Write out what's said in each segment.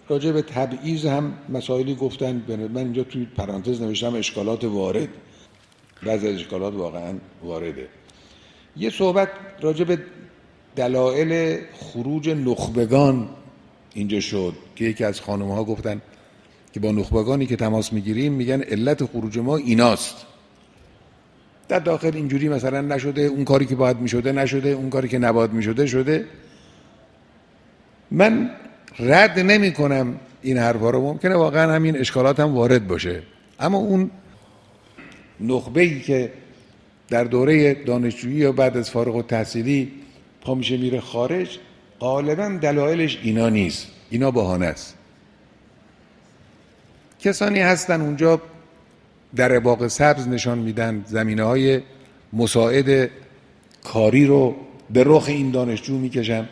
راجع به تبعیض هم مسائلی گفتن. من اینجا توی پرانتز نوشتم اشکالات وارد. بعضی از اشکالات واقعا وارده. یه صحبت راجع به دلایل خروج نخبگان اینجا شد که یکی از خانم‌ها گفتن که با نخبگانی که تماس میگیریم میگن علت خروج ما ایناست. در داخل اینجوری مثلا نشده، اون کاری که باید میشده نشده، اون کاری که نباید میشده شده. من رد نمی کنم این حرفا رو، ممکنه واقعا همین اشکالات هم وارد باشه، اما اون نخبه‌ای که در دوره دانشجویی یا بعد از فارغ التحصیلی پا میشه میره خارج، غالبا دلایلش اینا نیست، اینا بهانه است. کسانی هستن اونجا در باغ سبز نشان میدن، زمینه‌های مساعد کاری رو به رخ این دانشجو میکشن.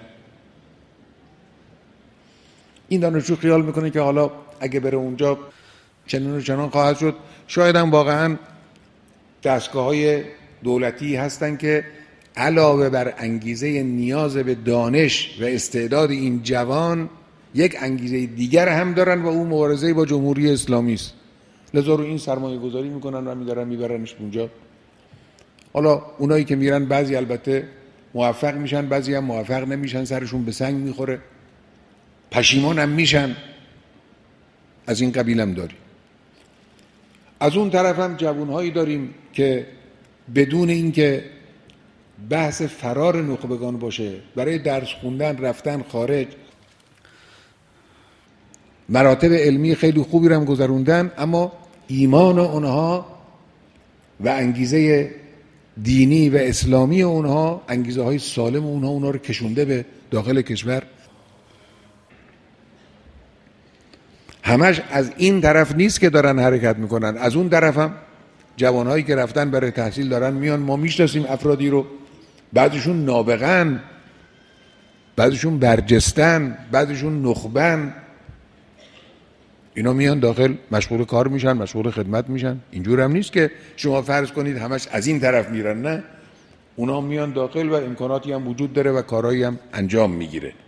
این دانشجو خیال میکنه که حالا اگه بره اونجا چنین و چنان خواهد شد. شاید هم واقعا دستگاه‌های دولتی هستن که علاوه بر انگیزه نیاز به دانش و استعداد این جوان، یک انگیزه دیگر هم دارن و اون مبارزه با جمهوری اسلامی است. لذا رو این سرمایه گذاری میکنن و میبرنش اونجا. حالا اونایی که میرن بعضی البته موفق میشن، بعضی هم موفق نمیشن، سرشون به سنگ میخوره، پشیمان هم میشن. از این قبیل هم داریم. از اون طرف هم جوانهایی داریم که بدون اینکه بحث فرار نخبگان باشه، برای درس خوندن رفتن خارج، مراتب علمی خیلی خوبی رو هم گذروندن، اما ایمان اونها و انگیزه دینی و اسلامی اونها، انگیزه های سالم اونها رو کشونده به داخل کشور. همش از این طرف نیست که دارن حرکت میکنن، از اون طرف هم جوانهایی که رفتن برای تحصیل دارن میان. ما میشناسیم افرادی رو، بعضیشون نابغن، بعضیشون برجستن، بعضیشون نخبن، اینا میان داخل مشغول کار میشن، مشغول خدمت میشن. اینجور هم نیست که شما فرض کنید همش از این طرف میرن، نه، اونا میان داخل و امکاناتی هم وجود داره و کارهایی هم انجام میگیره.